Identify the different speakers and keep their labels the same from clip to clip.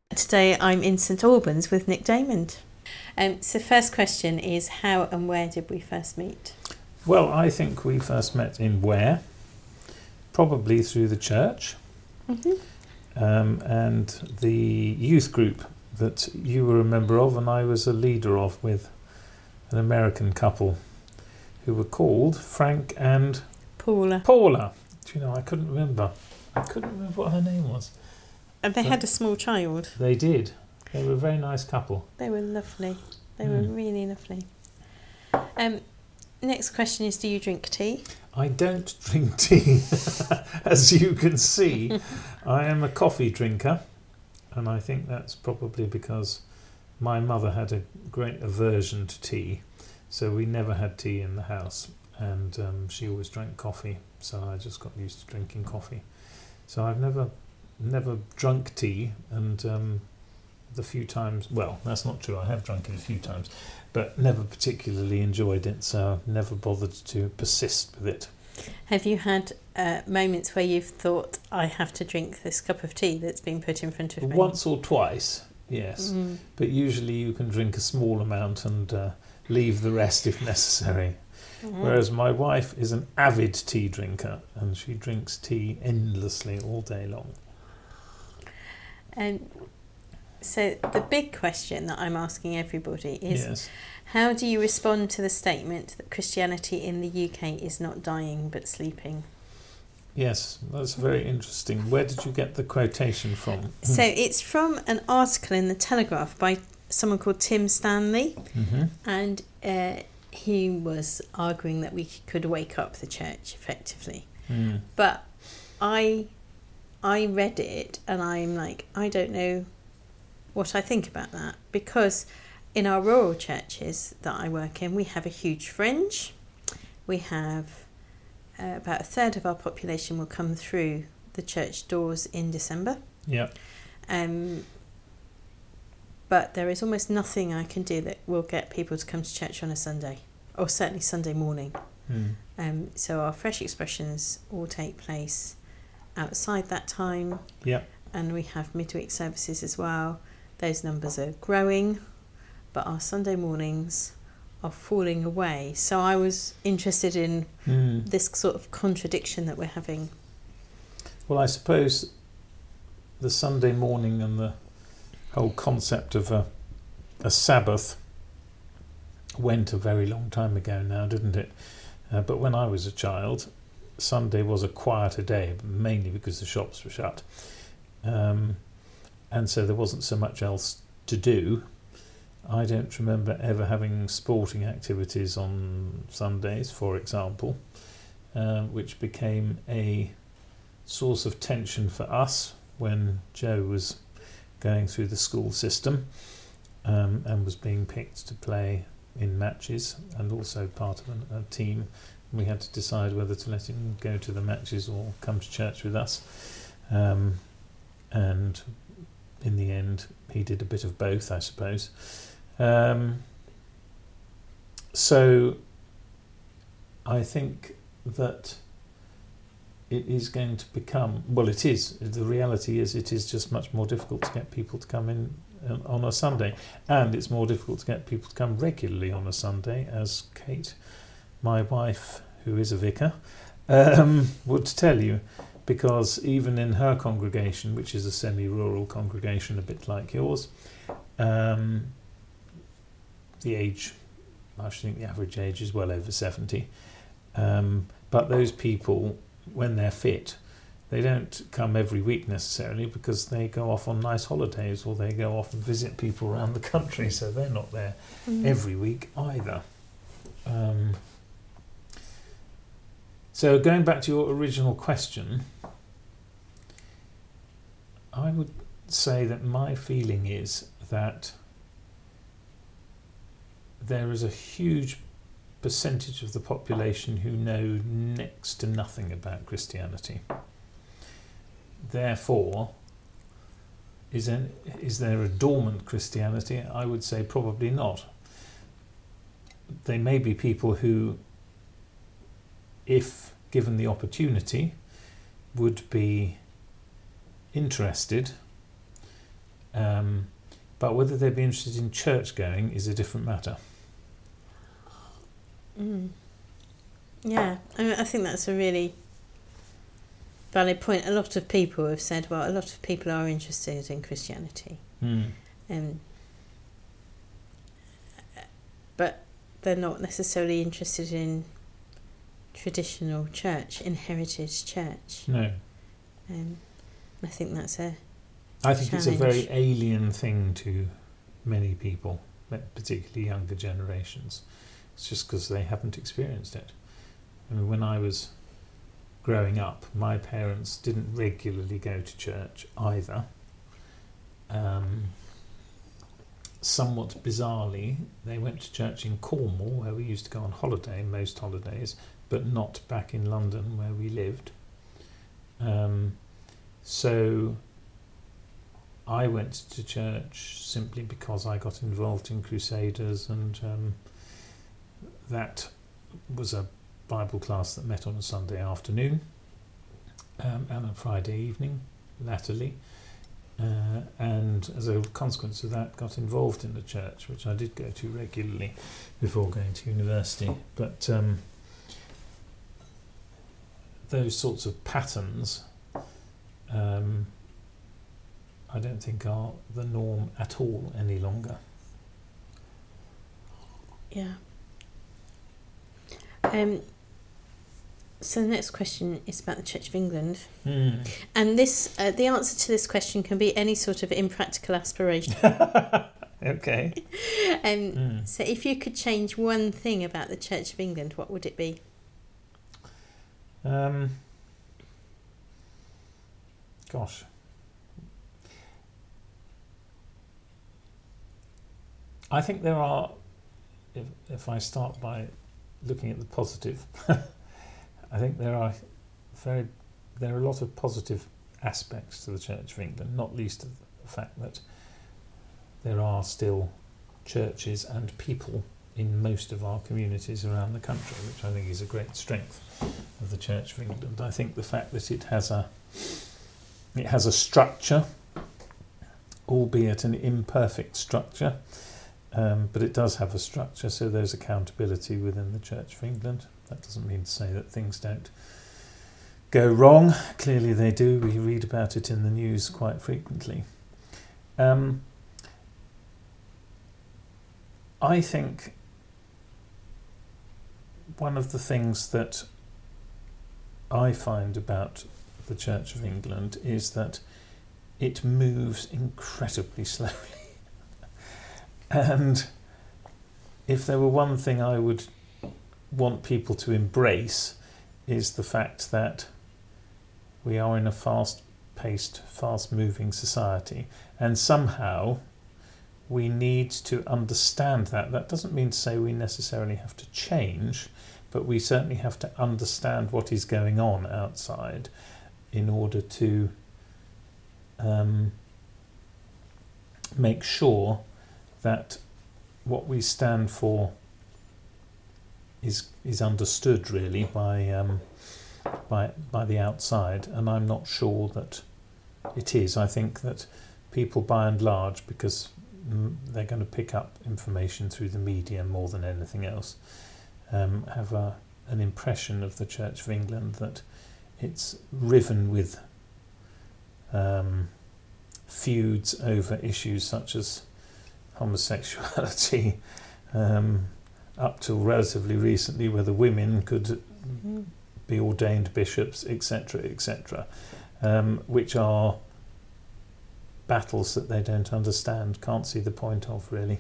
Speaker 1: Today I'm in St Albans with Nick Damond. So first question is, how and where did we first meet?
Speaker 2: Well, I think we first met in Ware, probably through the church, and the youth group that you were a member of and I was a leader of, with an American couple who were called Frank and
Speaker 1: Paula.
Speaker 2: Do you know, I couldn't remember what her name was.
Speaker 1: And they had a small child.
Speaker 2: They did. They were a very nice couple.
Speaker 1: They were lovely. They were really lovely. Next question is, do you drink tea?
Speaker 2: I don't drink tea, as you can see. I am a coffee drinker, and I think that's probably because my mother had a great aversion to tea, so we never had tea in the house, and she always drank coffee, so I just got used to drinking coffee. So I've never drunk tea, and the few times, well, that's not true, I have drunk it a few times, but never particularly enjoyed it, so I've never bothered to persist with it.
Speaker 1: Have you had moments where you've thought, I have to drink this cup of tea that's been put in front of me?
Speaker 2: Once or twice, yes, but usually you can drink a small amount and leave the rest if necessary. Whereas my wife is an avid tea drinker, and she drinks tea endlessly all day long.
Speaker 1: So the big question that I'm asking everybody is,
Speaker 2: Yes.
Speaker 1: How do you respond to the statement that Christianity in the UK is not dying but sleeping?
Speaker 2: Yes, that's very interesting. Where did you get the quotation from?
Speaker 1: So it's from an article in the Telegraph by someone called Tim Stanley, and he was arguing that we could wake up the church effectively. But I read it and I'm like, I don't know what I think about that, because in our rural churches that I work in, we have a huge fringe. We have about a third of our population will come through the church doors in December.
Speaker 2: Yeah.
Speaker 1: But there is almost nothing I can do that will get people to come to church on a Sunday, or certainly Sunday morning. So our fresh expressions all take place outside that time.
Speaker 2: Yeah.
Speaker 1: And we have midweek services as well. Those numbers are growing, but our Sunday mornings are falling away. So I was interested in this sort of contradiction that we're having.
Speaker 2: Well, I suppose the Sunday morning and the whole concept of a Sabbath went a very long time ago now, didn't it? But when I was a child, Sunday was a quieter day, mainly because the shops were shut. And so there wasn't so much else to do. I don't remember ever having sporting activities on Sundays, for example, which became a source of tension for us when Joe was going through the school system and was being picked to play in matches and also part of a team. We had to decide whether to let him go to the matches or come to church with us. And in the end, he did a bit of both, I suppose. So I think that it is going to become, well, it is, the reality is it is just much more difficult to get people to come in on a Sunday, and it's more difficult to get people to come regularly on a Sunday, as Kate, my wife, who is a vicar, would tell you, because even in her congregation, which is a semi-rural congregation a bit like yours, the age, I think the average age is well over 70, but those people, when they're fit, they don't come every week necessarily, because they go off on nice holidays or they go off and visit people around the country, so they're not there every week either. So going back to your original question, I would say that my feeling is that there is a huge percentage of the population who know next to nothing about Christianity. Therefore, is there a dormant Christianity? I would say probably not. There may be people who, if given the opportunity, would be interested But whether they'd be interested in church going is a different matter.
Speaker 1: Yeah, I think that's a really valid point. A lot of people have said, well, a lot of people are interested in Christianity. But they're not necessarily interested in traditional church, in heritage church.
Speaker 2: No.
Speaker 1: I think that's a
Speaker 2: I think
Speaker 1: challenge.
Speaker 2: It's a very alien thing to many people, particularly younger generations. It's just because they haven't experienced it. I mean, when I was growing up, my parents didn't regularly go to church either. Somewhat bizarrely, they went to church in Cornwall, where we used to go on holiday most holidays, but not back in London, where we lived. So I went to church simply because I got involved in Crusaders, and that was a Bible class that met on a Sunday afternoon and a Friday evening, latterly. And as a consequence of that, got involved in the church, which I did go to regularly before going to university. But those sorts of patterns, I don't think are the norm at all any longer.
Speaker 1: Yeah. So the next question is about the Church of England. And this, the answer to this question can be any sort of impractical aspiration.
Speaker 2: Okay.
Speaker 1: So if you could change one thing about the Church of England, what would it be?
Speaker 2: Gosh. I think there are, if I start by looking at the positive, I think there are a lot of positive aspects to the Church of England, not least of the fact that there are still churches and people in most of our communities around the country, which I think is a great strength of the Church of England. I think the fact that it has a structure, albeit an imperfect structure, but it does have a structure, so there's accountability within the Church of England. That doesn't mean to say that things don't go wrong. Clearly they do. We read about it in the news quite frequently. I think one of the things that I find about the Church of England is that it moves incredibly slowly. And if there were one thing I would want people to embrace, is the fact that we are in a fast-paced, fast-moving society, and somehow we need to understand that. That doesn't mean to say we necessarily have to change, but we certainly have to understand what is going on outside in order to make sure that what we stand for is understood really by the outside, and I'm not sure that it is. I think that people by and large, because they're going to pick up information through the media more than anything else, have an impression of the Church of England that it's riven with feuds over issues such as homosexuality, up till relatively recently, whether women could be ordained bishops, etc., etc., which are battles that they don't understand, can't see the point of, really.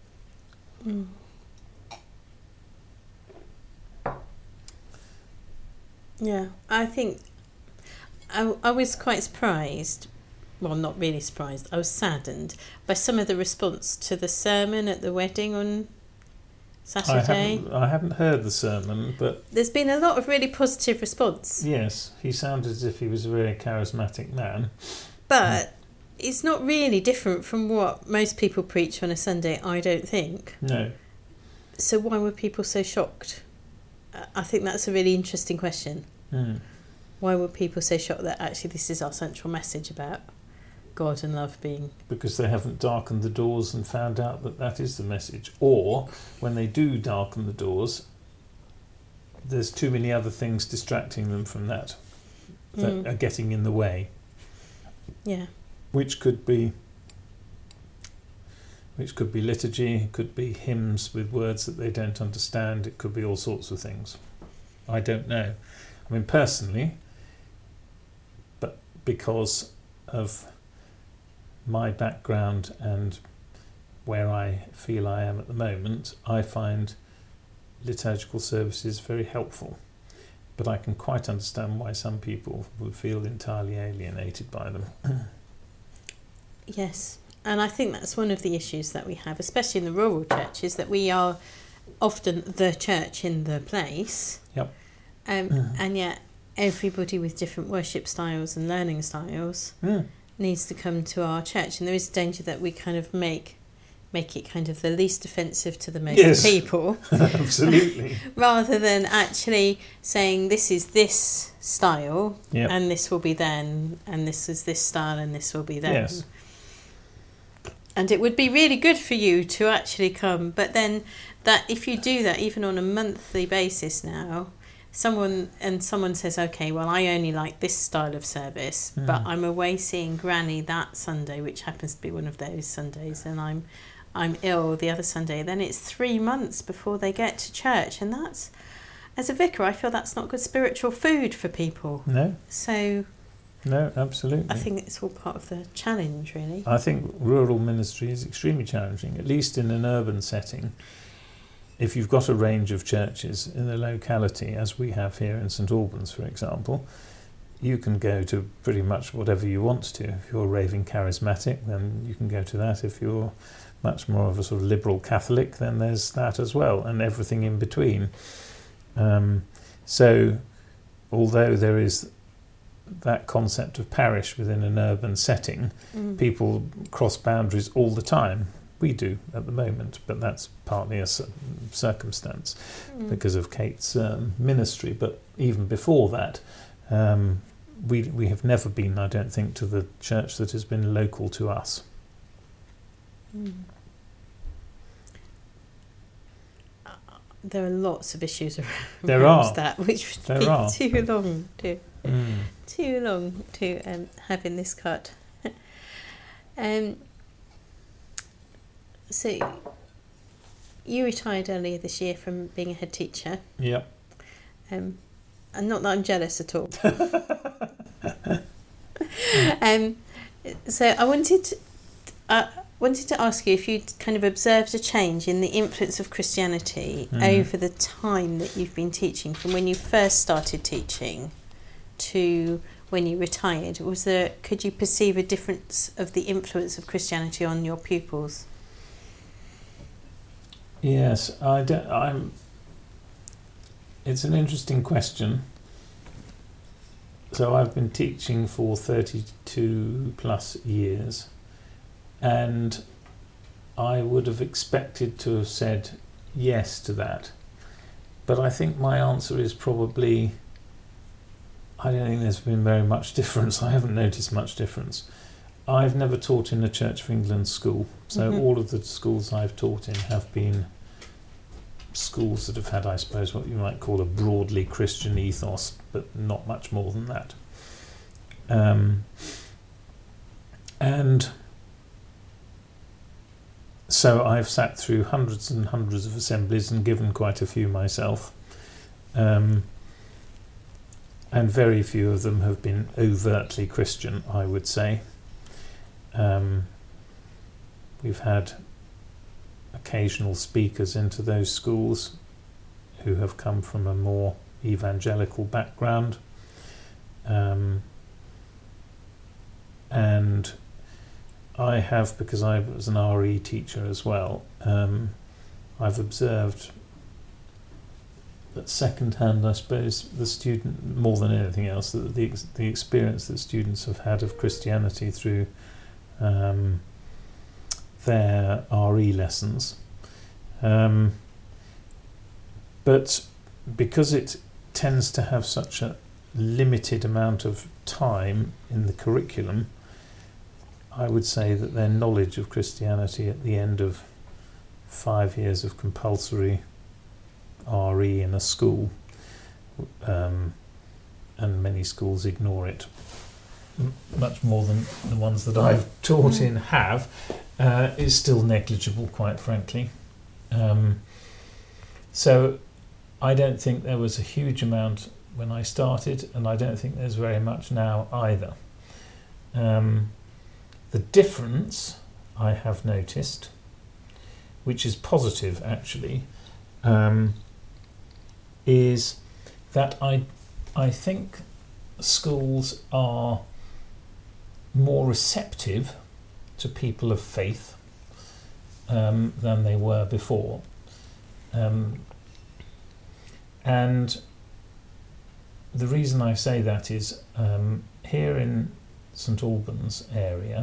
Speaker 1: Yeah, I think I was quite surprised. Well, not really surprised. I was saddened by some of the response to the sermon at the wedding on Saturday.
Speaker 2: I haven't heard the sermon, but
Speaker 1: there's been a lot of really positive response.
Speaker 2: Yes, he sounded as if he was a very charismatic man.
Speaker 1: But it's not really different from what most people preach on a Sunday, I don't think.
Speaker 2: No.
Speaker 1: So why were people so shocked? I think that's a really interesting question. Why were people so shocked that actually this is our central message about God and love being...
Speaker 2: Because they haven't darkened the doors and found out that that is the message. Or when they do darken the doors, there's too many other things distracting them from that are getting in the way.
Speaker 1: Yeah.
Speaker 2: Which could be liturgy, it could be hymns with words that they don't understand, it could be all sorts of things. I don't know. I mean, personally, but because of my background and where I feel I am at the moment, I find liturgical services very helpful. But I can quite understand why some people would feel entirely alienated by them.
Speaker 1: Yes, and I think that's one of the issues that we have, especially in the rural churches, that we are often the church in the place.
Speaker 2: Yep.
Speaker 1: And yet everybody with different worship styles and learning styles needs to come to our church, and there is a danger that we kind of make it kind of the least offensive to the most people.
Speaker 2: Absolutely.
Speaker 1: Rather than actually saying this is this style and this will be then, and this is this style and this will be then.
Speaker 2: Yes.
Speaker 1: And it would be really good for you to actually come, but then that if you do that even on a monthly basis now, someone says, okay, well, I only like this style of service, but I'm away seeing Granny that Sunday, which happens to be one of those Sundays, and I'm ill the other Sunday, then it's 3 months before they get to church, and that's, as a vicar, I feel that's not good spiritual food for people.
Speaker 2: No.
Speaker 1: So...
Speaker 2: No, absolutely.
Speaker 1: I think it's all part of the challenge, really.
Speaker 2: I think rural ministry is extremely challenging, at least in an urban setting. If you've got a range of churches in a locality, as we have here in St Albans, for example, you can go to pretty much whatever you want to. If you're raving charismatic, then you can go to that. If you're much more of a sort of liberal Catholic, then there's that as well, and everything in between. So, although there is that concept of parish within an urban setting, people cross boundaries all the time. We do at the moment, but that's partly a circumstance because of Kate's ministry. But even before that, we have never been, I don't think, to the church that has been local to us.
Speaker 1: There are lots of issues around that, which would be too long to have in this cut. So you retired earlier this year from being a head teacher.
Speaker 2: Yep.
Speaker 1: And not that I'm jealous at all. So I wanted to ask you if you'd kind of observed a change in the influence of Christianity over the time that you've been teaching, from when you first started teaching to when you retired. Could you perceive a difference of the influence of Christianity on your pupils?
Speaker 2: Yes, it's an interesting question. So I've been teaching for 32 plus years, and I would have expected to have said yes to that. But I think my answer is probably, I don't think there's been very much difference. I haven't noticed much difference. I've never taught in a Church of England school, so all of the schools I've taught in have been schools that have had, I suppose, what you might call a broadly Christian ethos, but not much more than that. And so I've sat through hundreds and hundreds of assemblies and given quite a few myself. And very few of them have been overtly Christian, I would say. We've had occasional speakers into those schools who have come from a more evangelical background, and I have, because I was an RE teacher as well, I've observed that second-hand, I suppose, the student, more than anything else, the experience that students have had of Christianity through their RE lessons. But because it tends to have such a limited amount of time in the curriculum, I would say that their knowledge of Christianity at the end of 5 years of compulsory RE in a school, and many schools ignore it, much more than the ones that I've taught in have, is still negligible, quite frankly. So I don't think there was a huge amount when I started, and I don't think there's very much now either. The difference I have noticed, which is positive actually, is that I think schools are more receptive to people of faith than they were before. And the reason I say that is here in St Albans area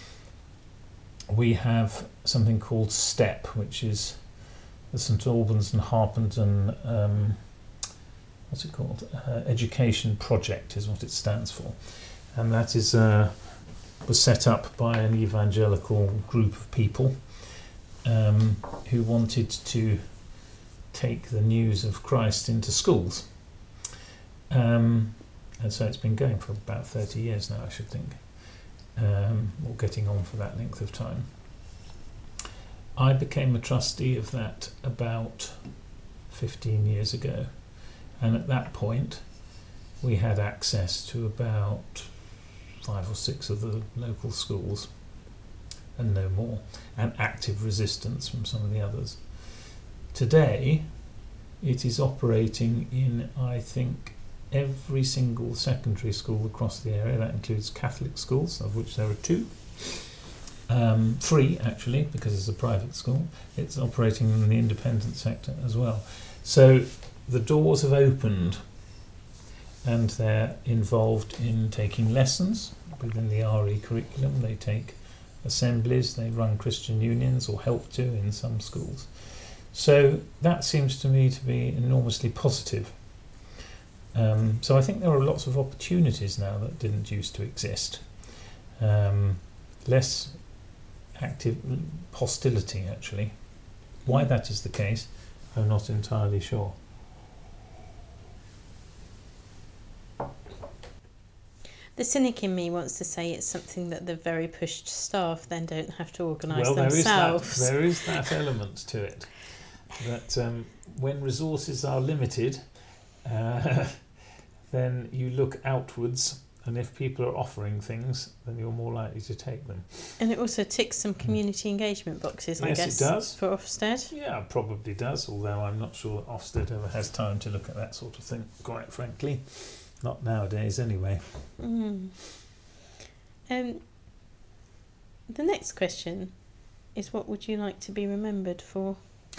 Speaker 2: we have something called STEP, which is the St Albans and Harpenden what's it called? Education Project is what it stands for, and that is was set up by an evangelical group of people who wanted to take the news of Christ into schools. And so it's been going for about 30 years now, I should think, or getting on for that length of time. I became a trustee of that about 15 years ago, and at that point we had access to about 5 or 6 of the local schools and no more, and active resistance from some of the others. Today it is operating in, I think, every single secondary school across the area. That includes Catholic schools, of which there are 2. 3 actually, because it's a private school. It's operating in the independent sector as well. So the doors have opened, and they're involved in taking lessons within the RE curriculum. They take assemblies, they run Christian unions, or help to in some schools. So that seems to me to be enormously positive. So I think there are lots of opportunities now that didn't used to exist. Less active hostility, actually. Why that is the case, I'm not entirely sure.
Speaker 1: The cynic in me wants to say it's something that the very pushed staff then don't have to organise
Speaker 2: Well,
Speaker 1: themselves.
Speaker 2: there is that element to it, that when resources are limited, then you look outwards, and if people are offering things, then you're more likely to take them.
Speaker 1: And it also ticks some community engagement boxes, I guess.
Speaker 2: Yes, it does.
Speaker 1: For Ofsted.
Speaker 2: Yeah, it probably does, although I'm not sure that Ofsted ever has time to look at that sort of thing, quite frankly. Not nowadays, anyway.
Speaker 1: The next question is, what would you like to be remembered for?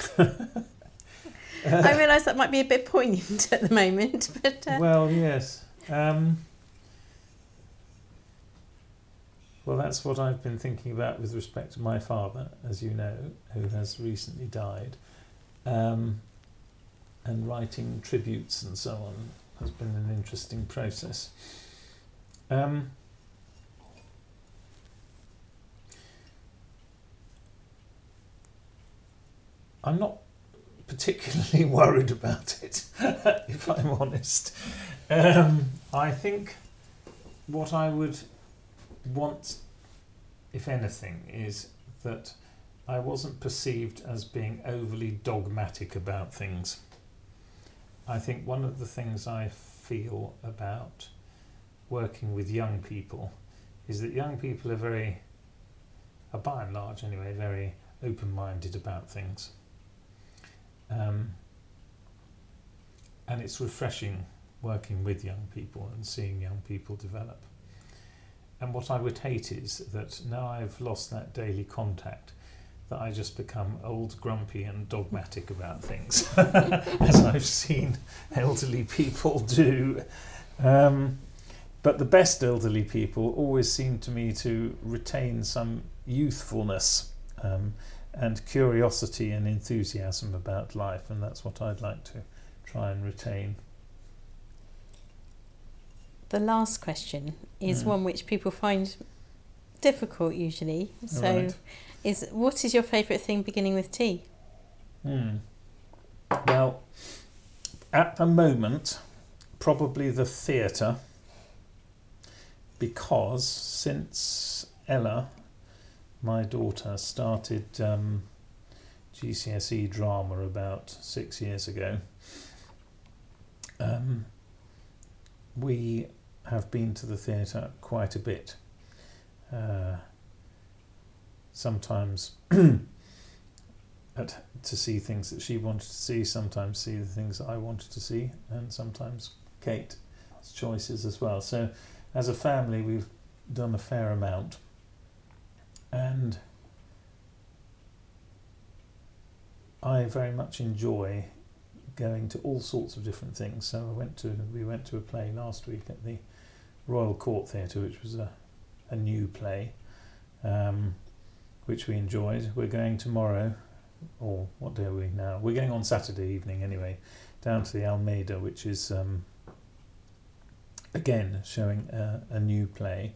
Speaker 1: I realise that might be a bit poignant at the moment, but...
Speaker 2: Well, yes. Well, that's what I've been thinking about with respect to my father, as you know, who has recently died. And writing tributes and so on has been an interesting process. I'm not particularly worried about it, if I'm honest. I think what I would want, if anything, is that I wasn't perceived as being overly dogmatic about things. I think one of the things I feel about working with young people is that young people are by and large anyway, very open-minded about things. And it's refreshing working with young people and seeing young people develop. And what I would hate is that now I've lost that daily contact, that I just become old, grumpy and dogmatic about things, as I've seen elderly people do. But the best elderly people always seem to me to retain some youthfulness and curiosity and enthusiasm about life, and that's what I'd like to try and retain.
Speaker 1: The last question is one which people find difficult usually. So,
Speaker 2: Right.
Speaker 1: What is your favourite thing beginning with T?
Speaker 2: Well, at the moment, probably the theatre, because since Ella, my daughter, started GCSE drama about 6 years ago, we have been to the theatre quite a bit. Sometimes to see things that she wanted to see, sometimes see the things that I wanted to see, and sometimes Kate's choices as well. So as a family we've done a fair amount, and I very much enjoy going to all sorts of different things. So we went to a play last week at the Royal Court Theatre, which was a new play, which we enjoyed. We're going tomorrow, or what day are we now? We're going on Saturday evening anyway, down to the Almeida, which is again showing a new play,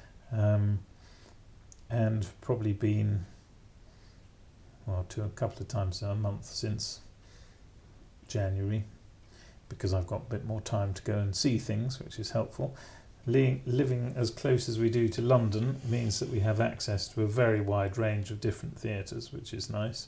Speaker 2: and probably been to a couple of times a month since January, because I've got a bit more time to go and see things, which is helpful. Living as close as we do to London means that we have access to a very wide range of different theatres, which is nice.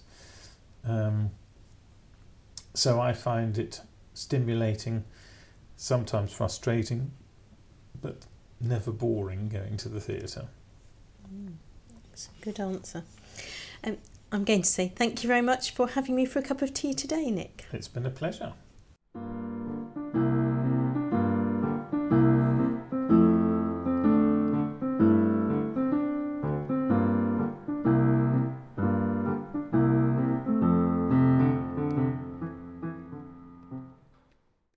Speaker 2: So I find it stimulating, sometimes frustrating, but never boring going to the theatre.
Speaker 1: That's a good answer. I'm going to say thank you very much for having me for a cup of tea today, Nick.
Speaker 2: It's been a pleasure.